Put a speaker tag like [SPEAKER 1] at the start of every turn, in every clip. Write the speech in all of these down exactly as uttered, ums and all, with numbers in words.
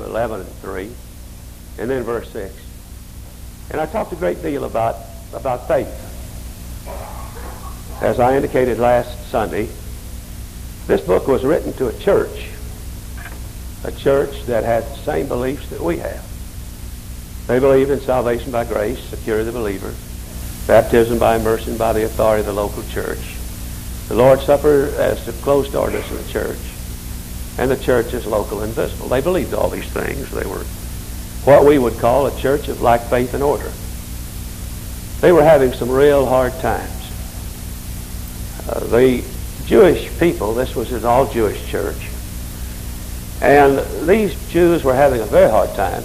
[SPEAKER 1] eleven and three, and then verse six. And I talked a great deal about, about faith. As I indicated last Sunday, this book was written to a church, a church that had the same beliefs that we have. They believed in salvation by grace, secure the believer, baptism by immersion by the authority of the local church, the Lord's Supper as the closed ordinance of the church, and the church is local and visible. They believed all these things. They were what we would call a church of like faith and order. They were having some real hard times. Uh, the Jewish people, this was an all-Jewish church, and these Jews were having a very hard time,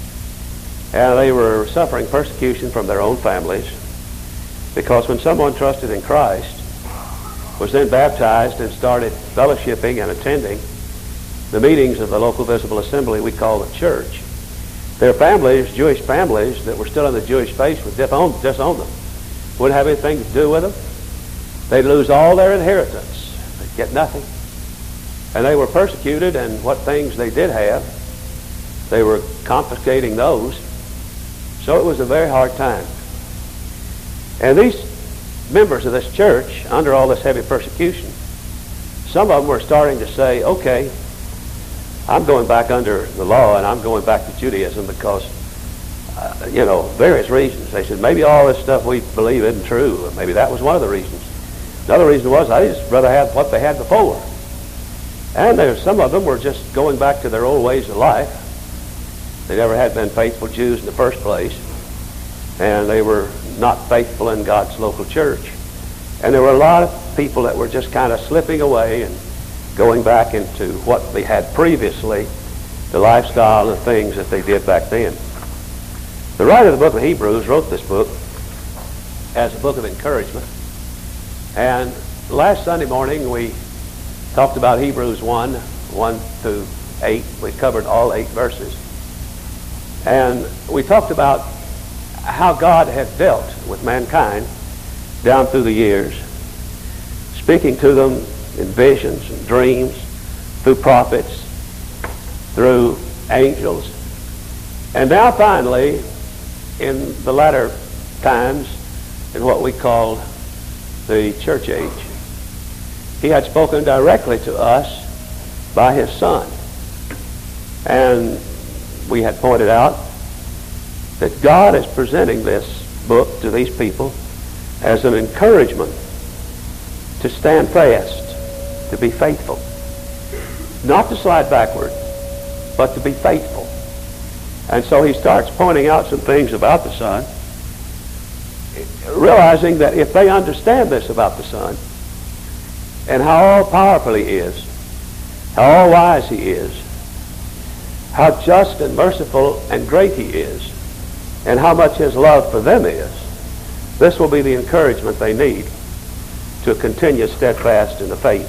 [SPEAKER 1] and they were suffering persecution from their own families, because when someone trusted in Christ, was then baptized and started fellowshipping and attending the meetings of the local visible assembly we call the church, their families, Jewish families that were still in the Jewish faith, would disown, disown them. Wouldn't have anything to do with them. They'd lose all their inheritance. They'd get nothing. And they were persecuted, and what things they did have, they were confiscating those. So it was a very hard time. And these members of this church, under all this heavy persecution, some of them were starting to say, okay, I'm going back under the law and I'm going back to Judaism because, uh, you know, various reasons. They said, maybe all this stuff we believe isn't true. Maybe that was one of the reasons. Another reason was, I just rather have what they had before. And there, some of them were just going back to their old ways of life. They never had been faithful Jews in the first place. And they were not faithful in God's local church. And there were a lot of people that were just kind of slipping away and going back into what they had previously, the lifestyle and things that they did back then. The writer of the book of Hebrews wrote this book as a book of encouragement. And last Sunday morning we talked about Hebrews one, one through eight. We covered all eight verses. And we talked about how God had dealt with mankind down through the years, speaking to them in visions and dreams, through prophets, through angels. And now finally, in the latter times, in what we call the church age, he had spoken directly to us by his Son. And we had pointed out that God is presenting this book to these people as an encouragement to stand fast, to be faithful. Not to slide backward, but to be faithful. And so he starts pointing out some things about the Son, realizing that if they understand this about the Son, and how all-powerful he is, how all-wise he is, how just and merciful and great he is, and how much his love for them is, this will be the encouragement they need to continue steadfast in the faith.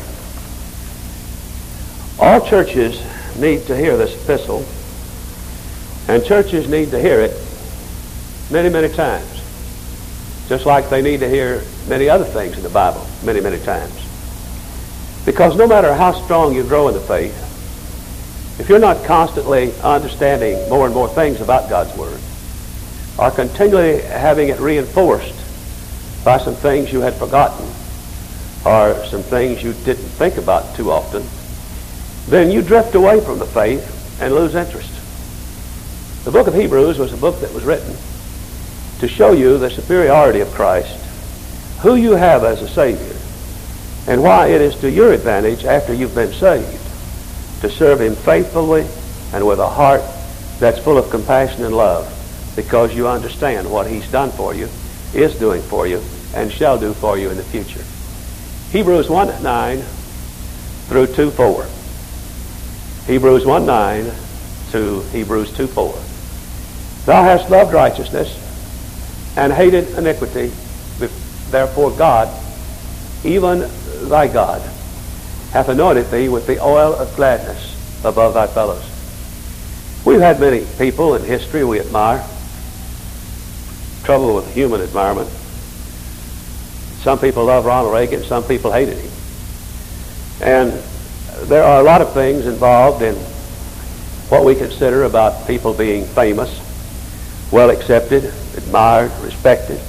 [SPEAKER 1] All churches need to hear this epistle, and churches need to hear it many, many times, just like they need to hear many other things in the Bible many, many times. Because no matter how strong you grow in the faith, if you're not constantly understanding more and more things about God's Word, or continually having it reinforced by some things you had forgotten, or some things you didn't think about too often, then you drift away from the faith and lose interest. The book of Hebrews was a book that was written to show you the superiority of Christ, who you have as a Savior, and why it is to your advantage after you've been saved to serve him faithfully and with a heart that's full of compassion and love, because you understand what he's done for you, is doing for you, and shall do for you in the future. Hebrews one nine through two four. Hebrews one nine to Hebrews two four. Thou hast loved righteousness and hated iniquity, therefore God, even thy God, hath anointed thee with the oil of gladness above thy fellows. We've had many people in history we admire. Trouble with human admirement. Some people love Ronald Reagan, some people hated him. And there are a lot of things involved in what we consider about people being famous, well accepted, admired, respected.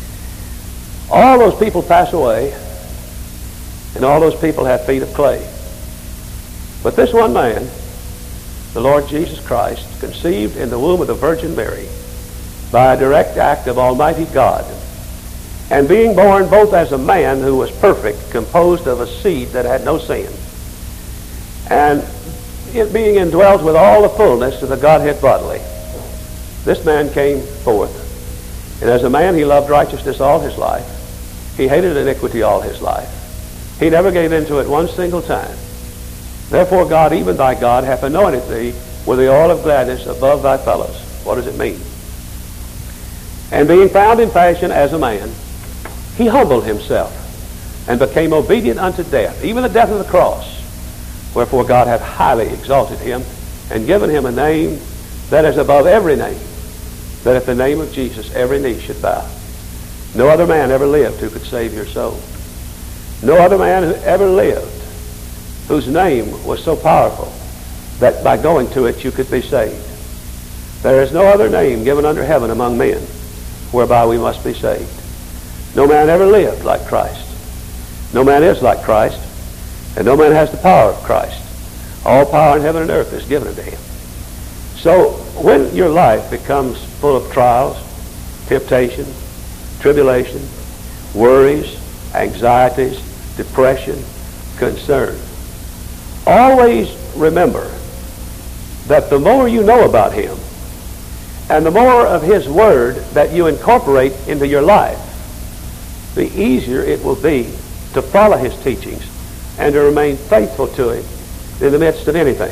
[SPEAKER 1] All those people pass away, and all those people have feet of clay. But this one man, the Lord Jesus Christ, conceived in the womb of the Virgin Mary by a direct act of Almighty God, and being born both as a man who was perfect, composed of a seed that had no sin, and it being indwelt with all the fullness of the Godhead bodily, this man came forth. And as a man, he loved righteousness all his life. He hated iniquity all his life. He never gave in to it one single time. Therefore God, even thy God, hath anointed thee with the oil of gladness above thy fellows. What does it mean? And being found in fashion as a man, he humbled himself and became obedient unto death, even the death of the cross. Wherefore God hath highly exalted him and given him a name that is above every name, that at the name of Jesus every knee should bow. No other man ever lived who could save your soul. No other man who ever lived whose name was so powerful that by going to it you could be saved. There is no other name given under heaven among men whereby we must be saved. No man ever lived like Christ. No man is like Christ. And no man has the power of Christ. All power in heaven and earth is given unto him. So when your life becomes full of trials, temptation, tribulation, worries, anxieties, depression, concern, always remember that the more you know about him and the more of his word that you incorporate into your life, the easier it will be to follow his teachings and to remain faithful to him in the midst of anything.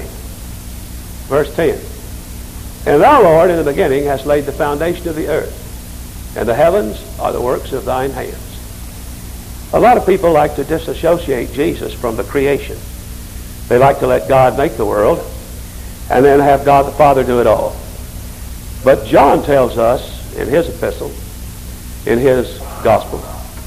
[SPEAKER 1] Verse ten. And thou, Lord, in the beginning hast laid the foundation of the earth, and the heavens are the works of thine hands. A lot of people like to disassociate Jesus from the creation. They like to let God make the world and then have God the Father do it all. But John tells us in his epistle, in his gospel,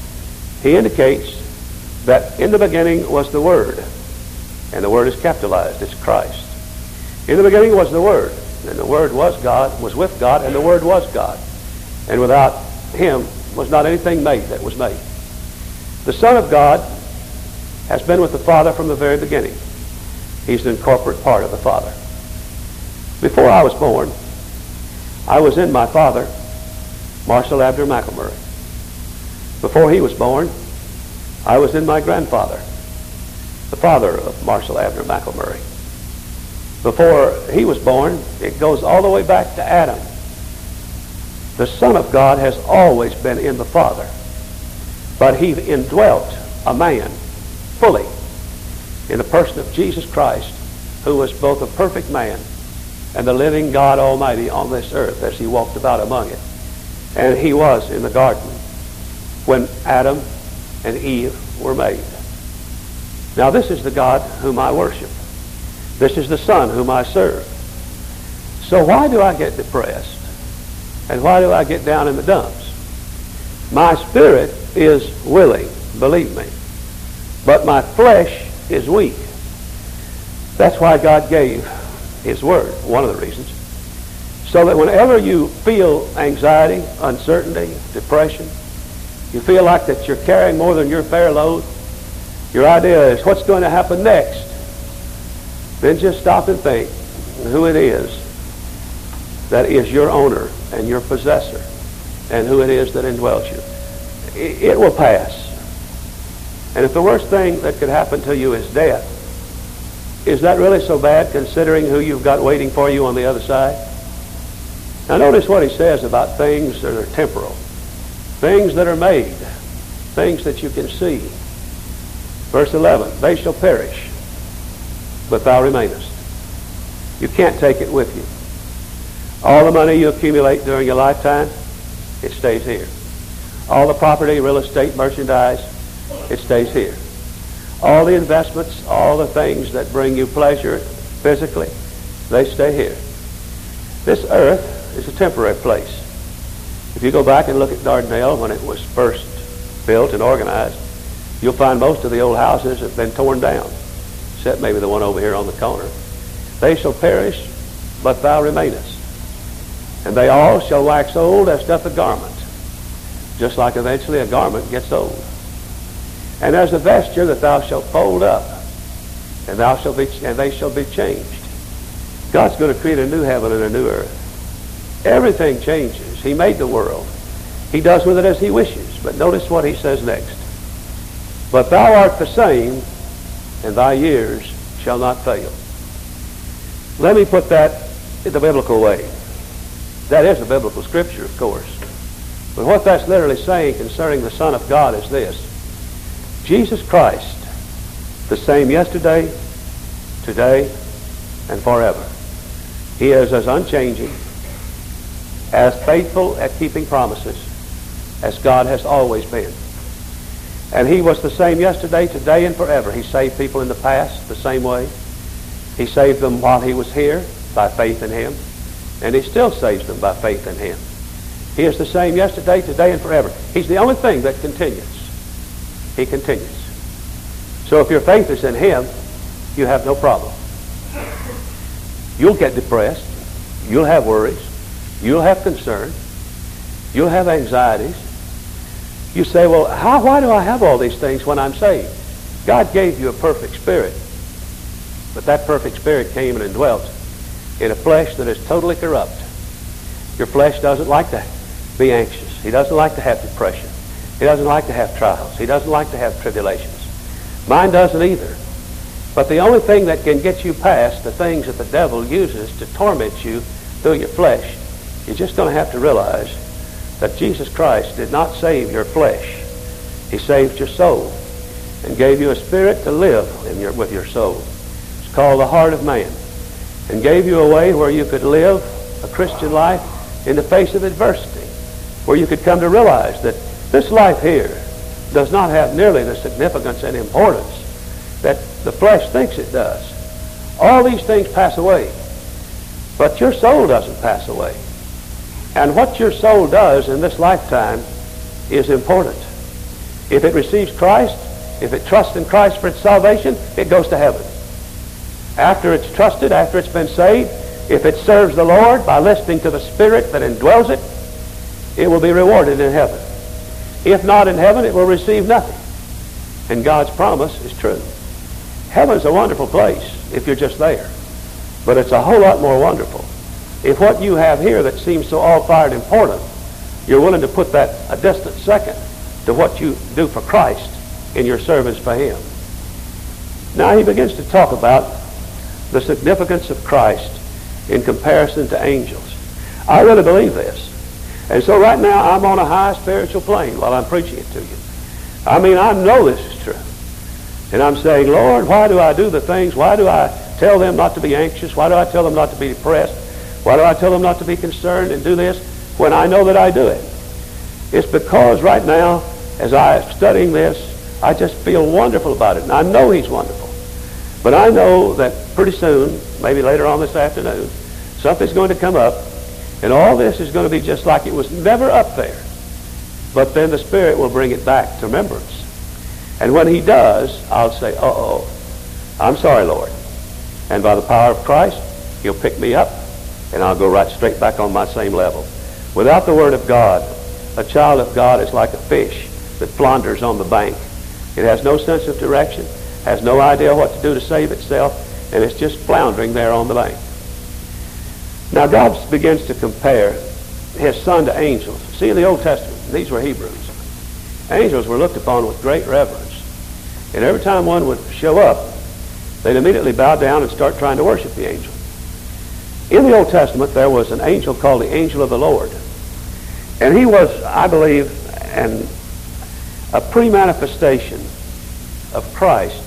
[SPEAKER 1] he indicates that in the beginning was the Word, and the Word is capitalized, it's Christ. In the beginning was the Word, and the Word was God, was with God, and the Word was God. And without him was not anything made that was made. The Son of God has been with the Father from the very beginning. He's an incorporate part of the Father. Before I was born, I was in my father, Marshall Abner McElmurray. Before he was born, I was in my grandfather, the father of Marshall Abner McElmurray. Before he was born, it goes all the way back to Adam. The Son of God has always been in the Father, but he indwelt a man fully in the person of Jesus Christ, who was both a perfect man and the living God Almighty on this earth as he walked about among it. And he was in the garden when Adam and Eve were made. Now this is the God whom I worship. This is the Son whom I serve. So why do I get depressed? And why do I get down in the dumps? My spirit is willing, believe me, but my flesh is weak. That's why God gave his word, one of the reasons. So that whenever you feel anxiety, uncertainty, depression, you feel like that you're carrying more than your fair load, your idea is what's going to happen next. Then just stop and think who it is that is your owner and your possessor, and who it is that indwells you. It will pass. And if the worst thing that could happen to you is death, is that really so bad considering who you've got waiting for you on the other side? Now notice what he says about things that are temporal, things that are made, things that you can see. Verse eleven, they shall perish, but thou remainest. You can't take it with you. All the money you accumulate during your lifetime, it stays here. All the property, real estate, merchandise, it stays here. All the investments, all the things that bring you pleasure physically, they stay here. This earth is a temporary place. If you go back and look at Dardanelle when it was first built and organized, you'll find most of the old houses have been torn down, except maybe the one over here on the corner. They shall perish, but thou remainest. And they all shall wax old as doth a garment, just like eventually a garment gets old. And as a vesture that thou shalt fold up, and thou shalt be, and they shall be changed. God's going to create a new heaven and a new earth. Everything changes. He made the world. He does with it as he wishes. But notice what he says next. But thou art the same, and thy years shall not fail. Let me put that in the biblical way. That is a biblical scripture, of course. But what that's literally saying concerning the Son of God is this. Jesus Christ, the same yesterday, today, and forever. He is as unchanging, as faithful at keeping promises as God has always been. And he was the same yesterday, today, and forever. He saved people in the past the same way. He saved them while he was here by faith in him. And he still saves them by faith in him. He is the same yesterday, today, and forever. He's the only thing that continues. He continues. So if your faith is in him, you have no problem. You'll get depressed. You'll have worries. You'll have concern. You'll have anxieties. You say, well, how, why do I have all these things when I'm saved? God gave you a perfect spirit. But that perfect spirit came and indwelt in a flesh that is totally corrupt. Your flesh doesn't like to be anxious. He doesn't like to have depression. He doesn't like to have trials. He doesn't like to have tribulations. Mine doesn't either. But the only thing that can get you past the things that the devil uses to torment you through your flesh, you're just going to have to realize that Jesus Christ did not save your flesh. He saved your soul and gave you a spirit to live in your, with your soul. It's called the heart of man. And gave you a way where you could live a Christian life in the face of adversity, where you could come to realize that this life here does not have nearly the significance and importance that the flesh thinks it does. All these things pass away, but your soul doesn't pass away. And what your soul does in this lifetime is important. If it receives Christ, if it trusts in Christ for its salvation, it goes to heaven. After it's trusted, after it's been saved, if it serves the Lord by listening to the Spirit that indwells it, it will be rewarded in heaven. If not in heaven, it will receive nothing. And God's promise is true. Heaven's a wonderful place if you're just there. But it's a whole lot more wonderful if what you have here that seems so all-fired important, you're willing to put that a distant second to what you do for Christ in your service for him. Now he begins to talk about the significance of Christ in comparison to angels. I really believe this. And so right now I'm on a high spiritual plane while I'm preaching it to you. I mean, I know this is true. And I'm saying, Lord, why do I do the things? Why do I tell them not to be anxious? Why do I tell them not to be depressed? Why do I tell them not to be concerned and do this when I know that I do it? It's because right now, as I'm studying this, I just feel wonderful about it. And I know he's wonderful. But I know that pretty soon, maybe later on this afternoon, something's going to come up, and all this is going to be just like it was never up there. But then the Spirit will bring it back to remembrance. And when he does, I'll say, uh-oh, I'm sorry, Lord. And by the power of Christ, he'll pick me up, and I'll go right straight back on my same level. Without the Word of God, a child of God is like a fish that flounders on the bank. It has no sense of direction, has no idea what to do to save itself, and it's just floundering there on the bank. Now God begins to compare his Son to angels. See, in the Old Testament, these were Hebrews. Angels were looked upon with great reverence. And every time one would show up, they'd immediately bow down and start trying to worship the angel. In the Old Testament, there was an angel called the angel of the Lord. And he was, I believe, an, a pre-manifestation of Christ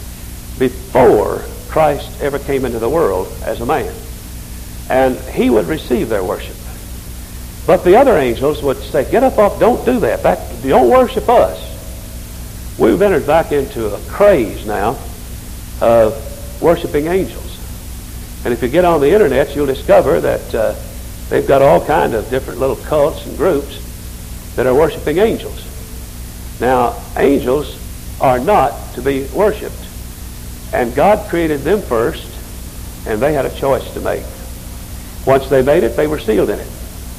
[SPEAKER 1] before Christ ever came into the world as a man. And he would receive their worship. But the other angels would say, get up off, don't do that. that don't worship us. We've entered back into a craze now of worshiping angels. And if you get on the internet, you'll discover that uh, they've got all kinds of different little cults and groups that are worshiping angels. Now, angels are not to be worshipped. And God created them first, and they had a choice to make. Once they made it, they were sealed in it.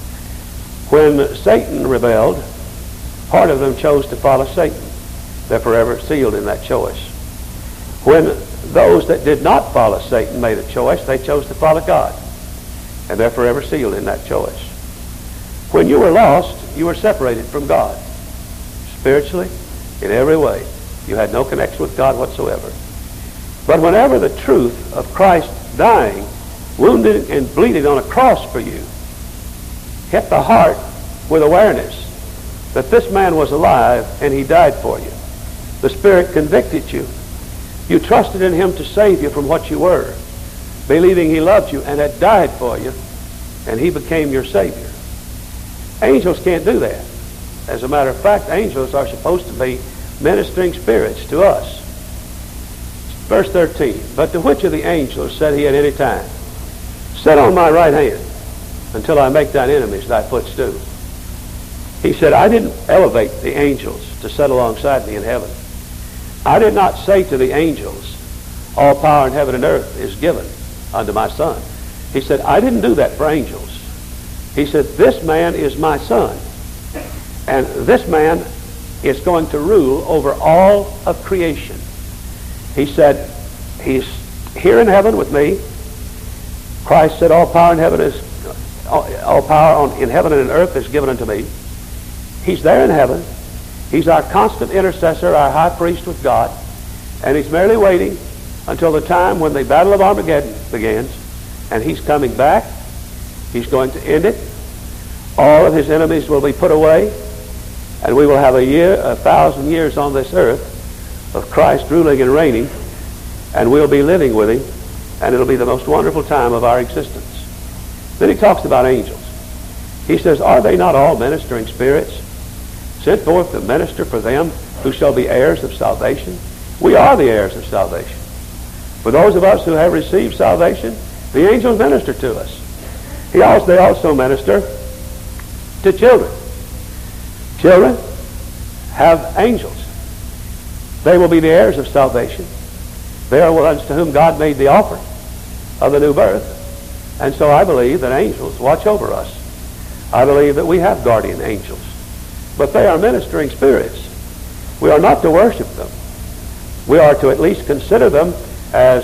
[SPEAKER 1] When Satan rebelled, part of them chose to follow Satan. They're forever sealed in that choice. When those that did not follow Satan made a choice, they chose to follow God. And they're forever sealed in that choice. When you were lost, you were separated from God. Spiritually, in every way. You had no connection with God whatsoever. But whenever the truth of Christ dying, wounded and bleeding on a cross for you, hit the heart with awareness that this man was alive and he died for you, the Spirit convicted you. You trusted in him to save you from what you were, believing he loved you and had died for you, and he became your Savior. Angels can't do that. As a matter of fact, angels are supposed to be ministering spirits to us. Verse thirteen, but to which of the angels said he at any time, sit on my right hand until I make thine enemies thy footstool? He said, I didn't elevate the angels to sit alongside me in heaven. I did not say to the angels, all power in heaven and earth is given unto my Son. He said, I didn't do that for angels. He said, this man is my Son. And this man is going to rule over all of creation. He said, he's here in heaven with me. Christ said, all power in heaven is, all power on, in heaven and in earth is given unto me. He's there in heaven. He's our constant intercessor, our high priest with God. And he's merely waiting until the time when the Battle of Armageddon begins. And he's coming back. He's going to end it. All of his enemies will be put away. And we will have a year, a thousand years on this earth of Christ ruling and reigning. And we'll be living with him. And it'll be the most wonderful time of our existence. Then he talks about angels. He says, are they not all ministering spirits, sent forth to minister for them who shall be heirs of salvation? We are the heirs of salvation. For those of us who have received salvation, the angels minister to us. He also, they also minister to children. Children have angels. They will be the heirs of salvation. They are ones to whom God made the offering of the new birth. And so I believe that angels watch over us. I believe that we have guardian angels. But they are ministering spirits. We are not to worship them. We are to at least consider them as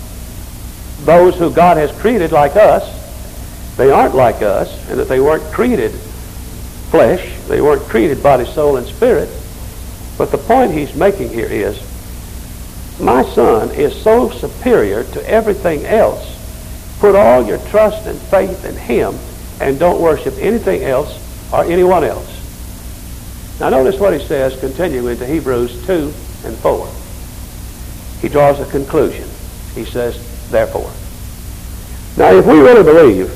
[SPEAKER 1] those who God has created like us. They aren't like us, and that they weren't created flesh. They weren't created body, soul, and spirit. But the point he's making here is, my Son is so superior to everything else. Put all your trust and faith in him and don't worship anything else or anyone else. Now notice what he says, continuing into Hebrews two and four. He draws a conclusion. He says, therefore. Now if we really believe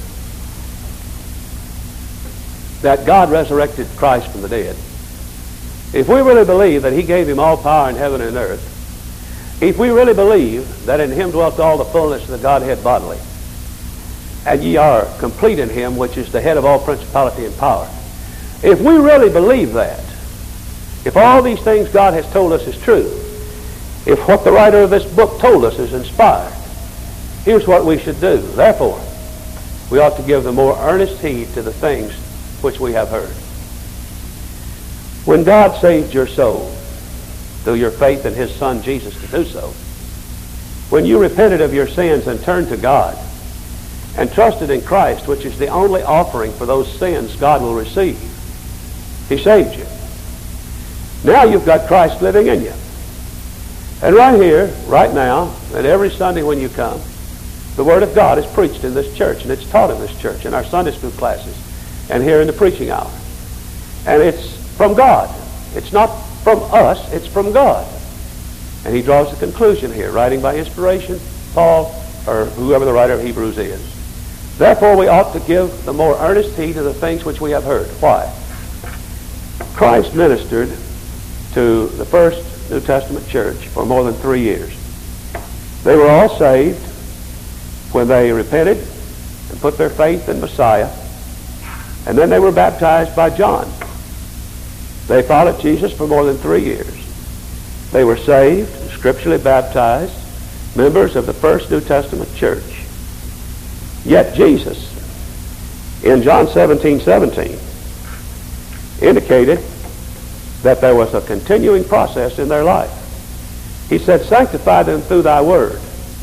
[SPEAKER 1] that God resurrected Christ from the dead, if we really believe that he gave him all power in heaven and earth, if we really believe that in him dwelt all the fullness of the Godhead bodily, and ye are complete in him, which is the head of all principality and power, if we really believe that, if all these things God has told us is true, if what the writer of this book told us is inspired, here's what we should do. Therefore, we ought to give the more earnest heed to the things which we have heard. When God saved your soul through your faith in his Son Jesus to do so, when you repented of your sins and turned to God and trusted in Christ, which is the only offering for those sins God will receive, he saved you. Now you've got Christ living in you. And right here, right now, and every Sunday when you come, the Word of God is preached in this church, and it's taught in this church, in our Sunday school classes, and here in the preaching hour. And it's from God. It's not from us, it's from God. And he draws a conclusion here, writing by inspiration, Paul, or whoever the writer of Hebrews is. Therefore we ought to give the more earnest heed to the things which we have heard. Why? Christ ministered to the first New Testament church for more than three years. They were all saved when they repented and put their faith in Messiah, and then they were baptized by John. They followed Jesus for more than three years. They were saved, scripturally baptized, members of the first New Testament church. Yet Jesus, in John seventeen seventeen, indicated that there was a continuing process in their life. He said, sanctify them through thy word.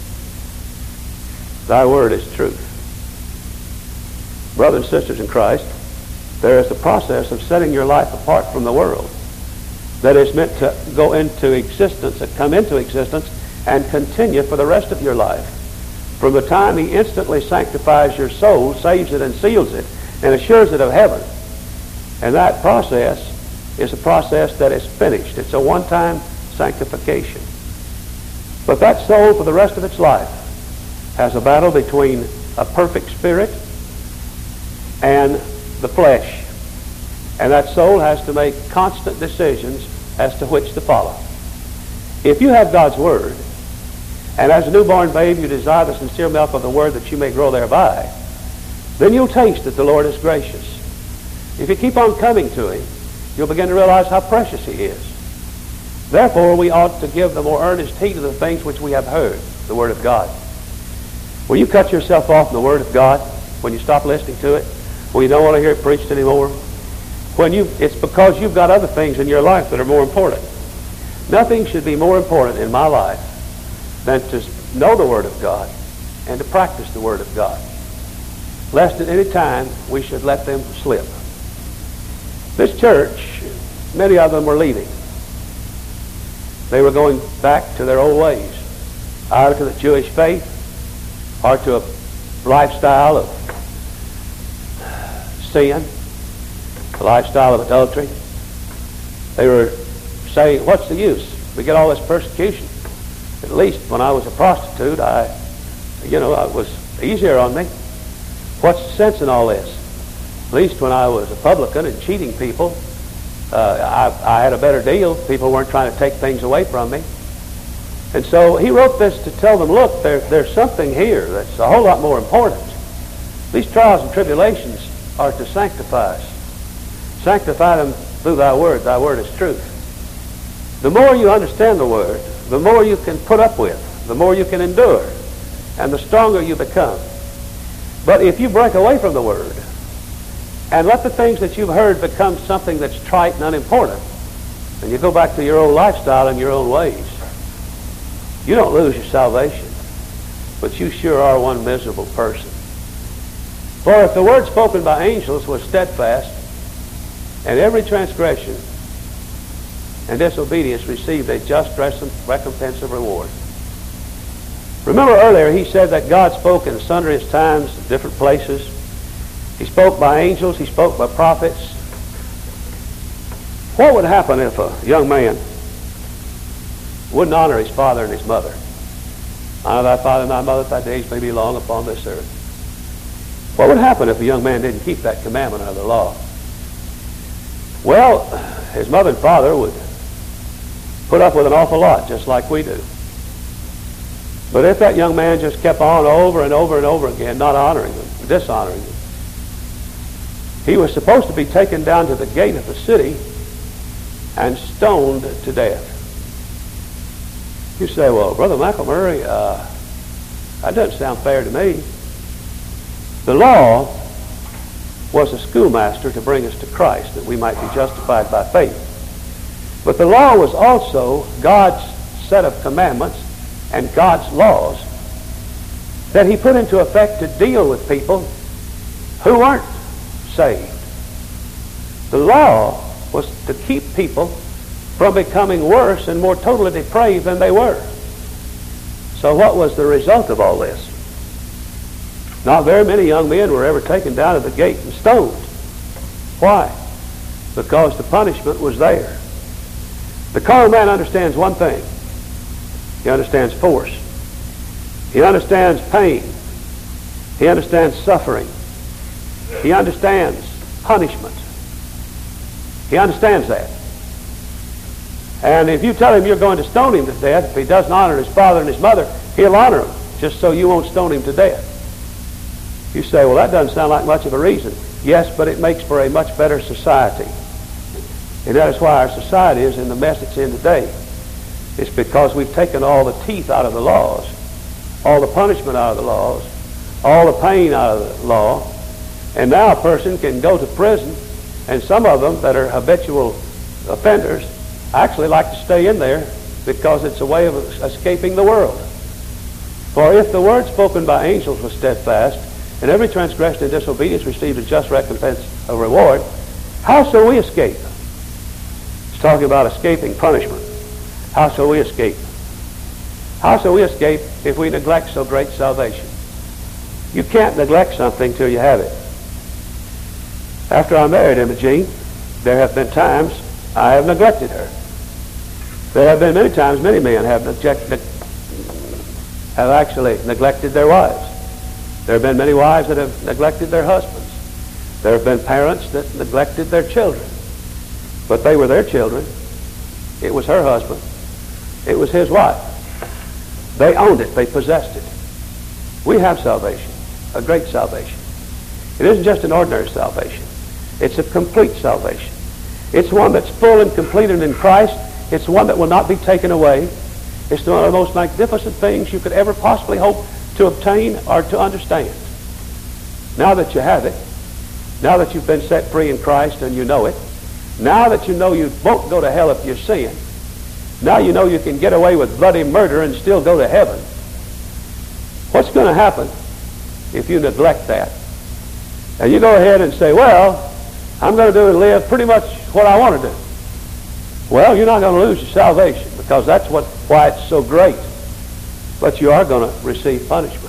[SPEAKER 1] Thy word is truth. Brothers and sisters in Christ, there is the process of setting your life apart from the world that is meant to go into existence, and come into existence, and continue for the rest of your life. From the time he instantly sanctifies your soul, saves it and seals it, and assures it of heaven. And that process is a process that is finished. It's a one-time sanctification. But that soul for the rest of its life has a battle between a perfect spirit and the flesh. And that soul has to make constant decisions as to which to follow. If you have God's Word, and as a newborn babe you desire the sincere milk of the Word that you may grow thereby, then you'll taste that the Lord is gracious. If you keep on coming to Him, you'll begin to realize how precious He is. Therefore, we ought to give the more earnest heed to the things which we have heard, the Word of God. Will you cut yourself off from the Word of God when you stop listening to it? When you don't want to hear it preached anymore? When you, it's because you've got other things in your life that are more important. Nothing should be more important in my life than to know the Word of God and to practice the Word of God, lest at any time we should let them slip. This church, many of them were leaving. They were going back to their old ways, either to the Jewish faith or to a lifestyle of sin, a lifestyle of adultery. They were saying, what's the use? We get all this persecution. At least when I was a prostitute, I, you know, it was easier on me. What's the sense in all this? At least when I was a publican and cheating people, uh, I, I had a better deal. People weren't trying to take things away from me. And so he wrote this to tell them, look, there, there's something here that's a whole lot more important. These trials and tribulations are to sanctify us. Sanctify them through thy word. Thy word is truth. The more you understand the word, the more you can put up with, the more you can endure, and the stronger you become. But if you break away from the word and let the things that you've heard become something that's trite and unimportant, and you go back to your old lifestyle and your own ways, you don't lose your salvation, but you sure are one miserable person. For if the word spoken by angels was steadfast, and every transgression and disobedience received a just recompense of reward. Remember earlier he said that God spoke in sundry times, in different places. He spoke by angels, he spoke by prophets. What would happen if a young man wouldn't honor his father and his mother? Honor thy father and thy mother, that thy days may be long upon this earth. What would happen if a young man didn't keep that commandment of the law? Well, his mother and father would put up with an awful lot, just like we do. But if that young man just kept on over and over and over again, not honoring them, dishonoring them, he was supposed to be taken down to the gate of the city and stoned to death. You say, well, Brother McElmurray, uh, that doesn't sound fair to me. The law was a schoolmaster to bring us to Christ, that we might be justified by faith. But the law was also God's set of commandments and God's laws that he put into effect to deal with people who weren't saved. The law was to keep people from becoming worse and more totally depraved than they were. So what was the result of all this? Not very many young men were ever taken down to the gate and stoned. Why? Because the punishment was there. The carnal man understands one thing. He understands force. He understands pain. He understands suffering. He understands punishment. He understands that. And if you tell him you're going to stone him to death, if he doesn't honor his father and his mother, he'll honor them, just so you won't stone him to death. You say, well, that doesn't sound like much of a reason. Yes, but it makes for a much better society. And that is why our society is in the mess it's in today. It's because we've taken all the teeth out of the laws, all the punishment out of the laws, all the pain out of the law. And now a person can go to prison, and some of them that are habitual offenders actually like to stay in there because it's a way of escaping the world. For if the word spoken by angels was steadfast, and every transgression and disobedience received a just recompense of reward, how shall we escape? It's talking about escaping punishment. How shall we escape? How shall we escape if we neglect so great salvation? You can't neglect something till you have it. After I married Imogene, there have been times I have neglected her. There have been many times many men have, neglect, have actually neglected their wives. There have been many wives that have neglected their husbands. There have been parents that neglected their children. But they were their children. It was her husband. It was his wife. They owned it. They possessed it. We have salvation, a great salvation. It isn't just an ordinary salvation. It's a complete salvation. It's one that's full and completed in Christ. It's one that will not be taken away. It's one of the most magnificent things you could ever possibly hope to obtain or to understand. Now that you have it, now that you've been set free in Christ and you know it, now that you know you won't go to hell if you sin, now you know you can get away with bloody murder and still go to heaven. What's going to happen if you neglect that? And you go ahead and say, well, I'm going to do and live pretty much what I want to do. Well, you're not going to lose your salvation because that's what why it's so great. But you are going to receive punishment.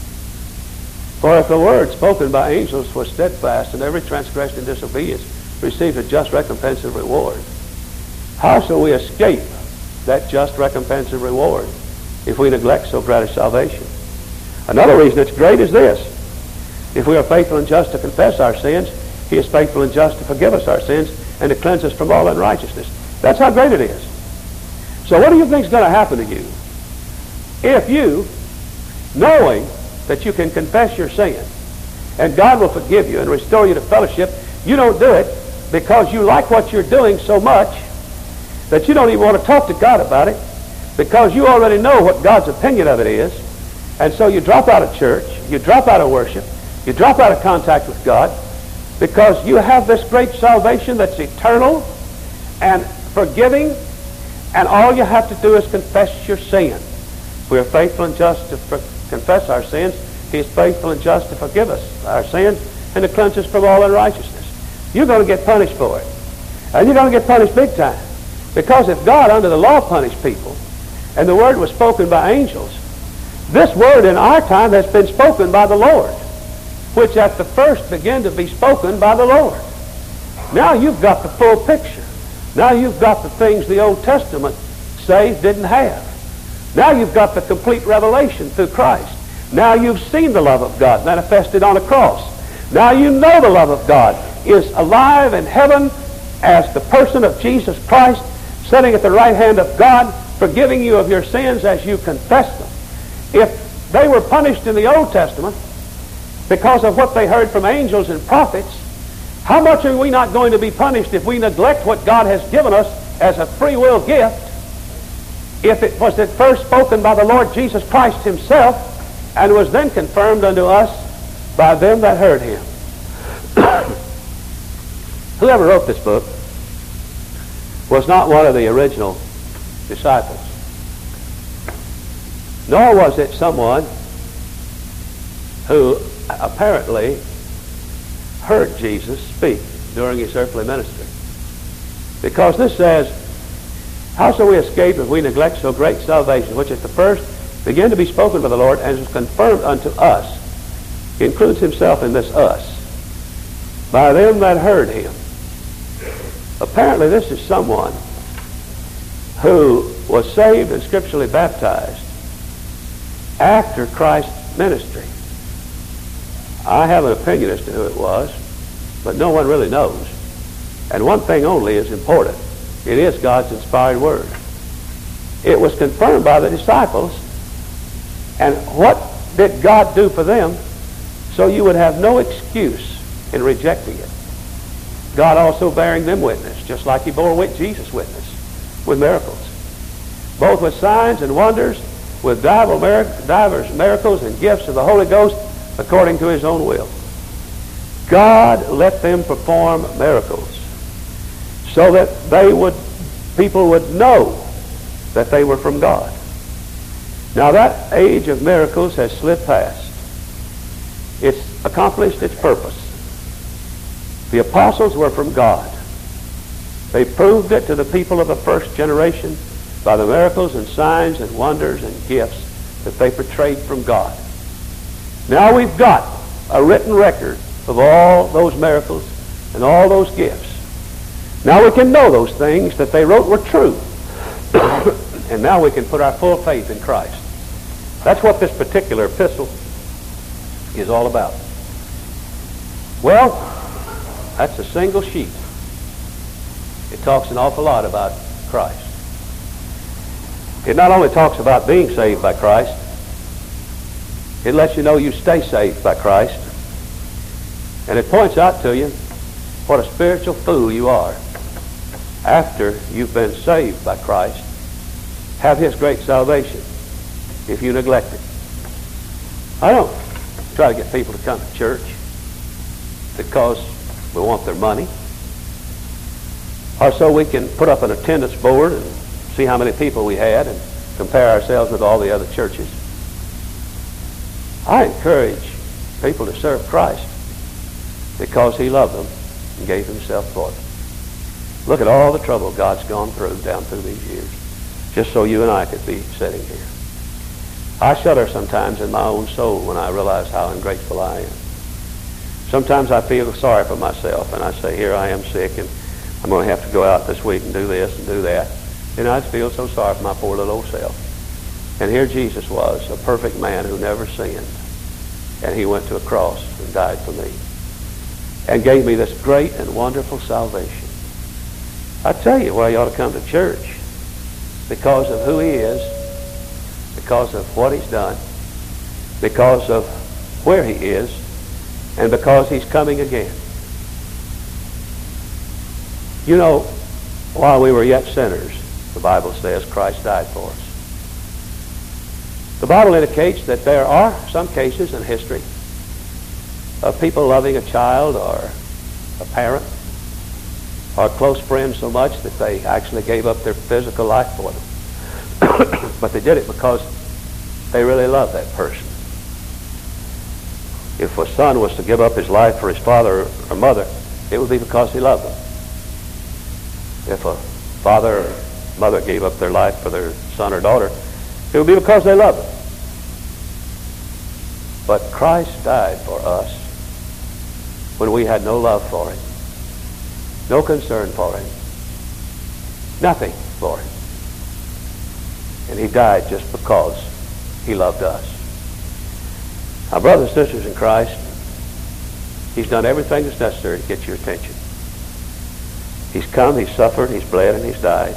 [SPEAKER 1] For if the word spoken by angels was steadfast, and every transgression and disobedience received a just recompense of reward, how shall we escape that just recompense of reward if we neglect so great a salvation? Another reason it's great is this. If we are faithful and just to confess our sins, he is faithful and just to forgive us our sins and to cleanse us from all unrighteousness. That's how great it is. So what do you think is going to happen to you if you, knowing that you can confess your sin and God will forgive you and restore you to fellowship, you don't do it because you like what you're doing so much that you don't even want to talk to God about it because you already know what God's opinion of it is, and so you drop out of church, you drop out of worship, you drop out of contact with God because you have this great salvation that's eternal and forgiving, and all you have to do is confess your sin. We are faithful and just to for- confess our sins. He is faithful and just to forgive us our sins and to cleanse us from all unrighteousness. You're going to get punished for it. And you're going to get punished big time. Because if God under the law punished people, and the word was spoken by angels, this word in our time has been spoken by the Lord, which at the first began to be spoken by the Lord. Now you've got the full picture. Now you've got the things the Old Testament say didn't have. Now you've got the complete revelation through Christ. Now you've seen the love of God manifested on a cross. Now you know the love of God is alive in heaven as the person of Jesus Christ, sitting at the right hand of God, forgiving you of your sins as you confess them. If they were punished in the Old Testament because of what they heard from angels and prophets, how much are we not going to be punished if we neglect what God has given us as a free will gift, if it was at first spoken by the Lord Jesus Christ himself and was then confirmed unto us by them that heard him? Whoever wrote this book was not one of the original disciples, nor was it someone who apparently heard Jesus speak during his earthly ministry. Because this says, how shall we escape if we neglect so great salvation, which at the first began to be spoken by the Lord and is confirmed unto us? He includes himself in this us. By them that heard him. Apparently this is someone who was saved and scripturally baptized after Christ's ministry. I have an opinion as to who it was, but no one really knows. And one thing only is important. It is God's inspired word. It was confirmed by the disciples. And what did God do for them so you would have no excuse in rejecting it? God also bearing them witness, just like he bore with Jesus witness with miracles, both with signs and wonders, with divers miracles and gifts of the Holy Ghost, according to his own will. God let them perform miracles so that they would, people would know that they were from God. Now that age of miracles has slipped past. It's accomplished its purpose. The apostles were from God. They proved it to the people of the first generation by the miracles and signs and wonders and gifts that they portrayed from God. Now we've got a written record of all those miracles and all those gifts. Now we can know those things that they wrote were true. And now we can put our full faith in Christ. That's what this particular epistle is all about. Well, that's a single sheet. It talks an awful lot about Christ. It not only talks about being saved by Christ, it lets you know you stay saved by Christ. And it points out to you what a spiritual fool you are after you've been saved by Christ. Have his great salvation if you neglect it. I don't try to get people to come to church because we want their money, or so we can put up an attendance board and see how many people we had and compare ourselves with all the other churches. I encourage people to serve Christ because he loved them and gave himself for them. Look at all the trouble God's gone through down through these years just so you and I could be sitting here. I shudder sometimes in my own soul when I realize how ungrateful I am. Sometimes I feel sorry for myself, and I say, here I am sick, and I'm going to have to go out this week and do this and do that. And I just feel so sorry for my poor little old self. And here Jesus was, a perfect man who never sinned. And he went to a cross and died for me. And gave me this great and wonderful salvation. I tell you why you ought to come to church. Because of who he is, because of what he's done, because of where he is, and because he's coming again. You know, while we were yet sinners, the Bible says Christ died for us. The Bible indicates that there are some cases in history of people loving a child or a parent or a close friend so much that they actually gave up their physical life for them. But they did it because they really loved that person. If a son was to give up his life for his father or mother, it would be because he loved them. If a father or mother gave up their life for their son or daughter, it would be because they loved them. But Christ died for us when we had no love for him, no concern for him, nothing for him. And he died just because he loved us. Now, brothers and sisters in Christ, he's done everything that's necessary to get your attention. He's come, he's suffered, he's bled, and he's died.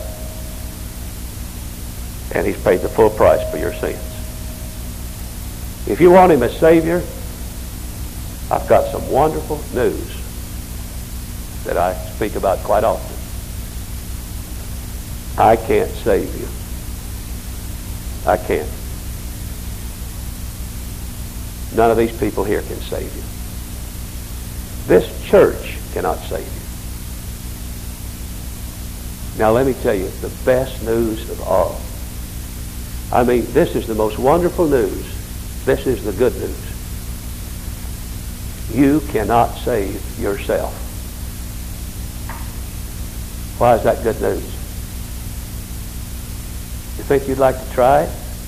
[SPEAKER 1] And he's paid the full price for your sins. If you want him as Savior, I've got some wonderful news that I speak about quite often. I can't save you. I can't. None of these people here can save you. This church cannot save you. Now let me tell you the best news of all. I mean, this is the most wonderful news. This is the good news. You cannot save yourself. Why is that good news? You think you'd like to try it?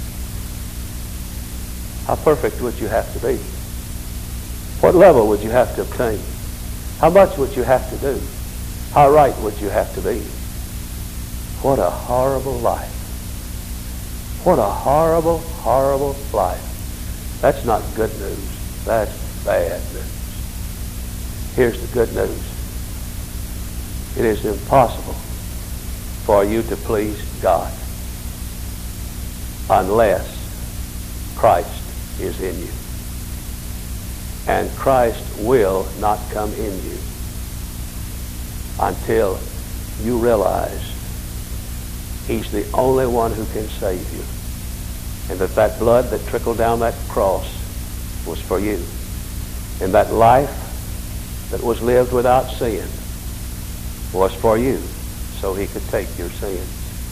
[SPEAKER 1] How perfect would you have to be? What level would you have to obtain? How much would you have to do? How right would you have to be? What a horrible life. What a horrible, horrible life. That's not good news. That's bad news. Here's the good news. It is impossible for you to please God unless Christ is in you. And Christ will not come in you until you realize he's the only one who can save you, and that that blood that trickled down that cross was for you. And that life that was lived without sin was for you, so he could take your sins.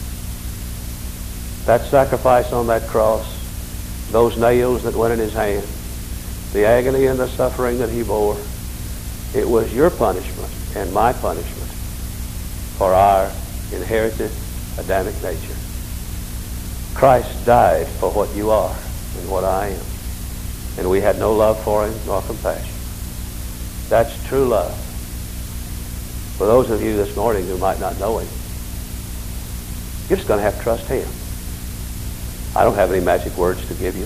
[SPEAKER 1] That sacrifice on that cross, those nails that went in his hand, the agony and the suffering that he bore, it was your punishment and my punishment for our inherited Adamic nature. Christ died for what you are and what I am. And we had no love for him nor compassion. That's true love. For those of you this morning who might not know him, you're just going to have to trust him. I don't have any magic words to give you.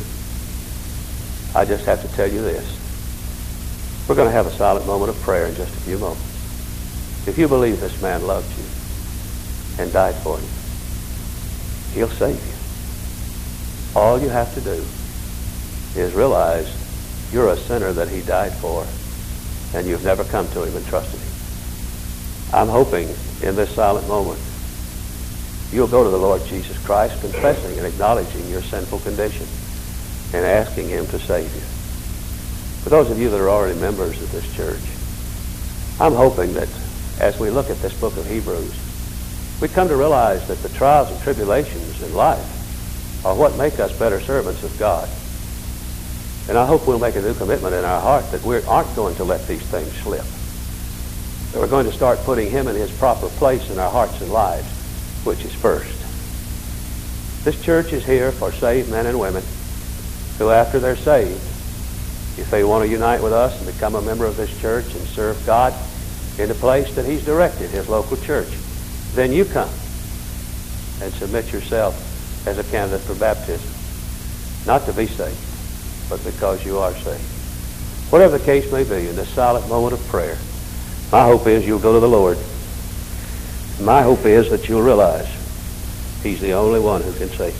[SPEAKER 1] I just have to tell you this. We're going to have a silent moment of prayer in just a few moments. If you believe this man loved you and died for you, he'll save you. All you have to do is realize you're a sinner that he died for, and you've never come to him and trusted him. I'm hoping in this silent moment you'll go to the Lord Jesus Christ confessing and acknowledging your sinful condition and asking him to save you. For those of you that are already members of this church, I'm hoping that as we look at this book of Hebrews, we come to realize that the trials and tribulations in life are what make us better servants of God. And I hope we'll make a new commitment in our heart that we aren't going to let these things slip. That we're going to start putting him in his proper place in our hearts and lives, which is first. This church is here for saved men and women who, after they're saved, if they want to unite with us and become a member of this church and serve God in the place that he's directed, his local church, then you come and submit yourself as a candidate for baptism. Not to be saved, but because you are saved. Whatever the case may be, in this silent moment of prayer, my hope is you'll go to the Lord. My hope is that you'll realize he's the only one who can save you.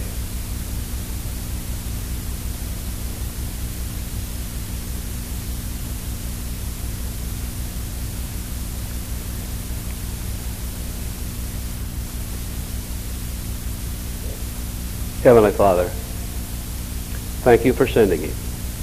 [SPEAKER 1] Heavenly Father, thank you for sending him.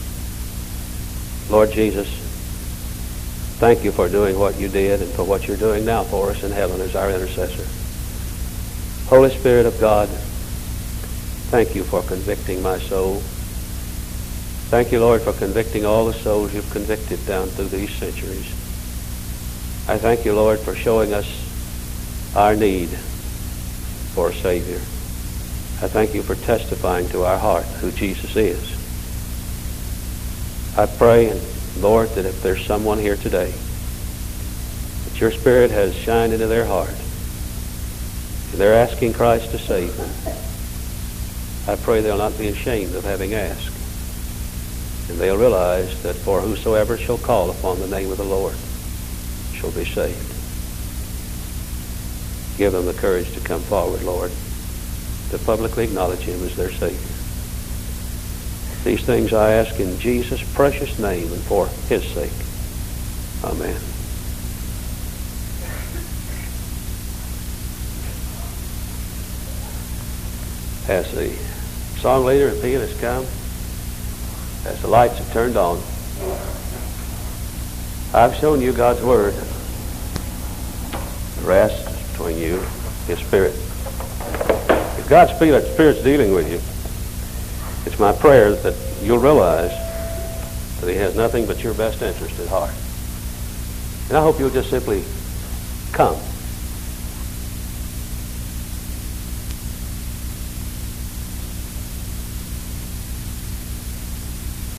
[SPEAKER 1] Lord Jesus, thank you for doing what you did and for what you're doing now for us in heaven as our intercessor. Holy Spirit of God, thank you for convicting my soul. Thank you, Lord, for convicting all the souls you've convicted down through these centuries. I thank you, Lord, for showing us our need for a Savior. I thank you for testifying to our heart who Jesus is. I pray, Lord, that if there's someone here today that your Spirit has shined into their heart and they're asking Christ to save them, I pray they'll not be ashamed of having asked. And they'll realize that for whosoever shall call upon the name of the Lord shall be saved. Give them the courage to come forward, Lord, to publicly acknowledge him as their Savior. These things I ask in Jesus' precious name and for his sake. Amen. As the song leader and pianist come, as the lights are turned on, I've shown you God's Word. The rest is between you and his Spirit. If God's Spirit's dealing with you, it's my prayer that you'll realize that he has nothing but your best interest at heart. And I hope you'll just simply come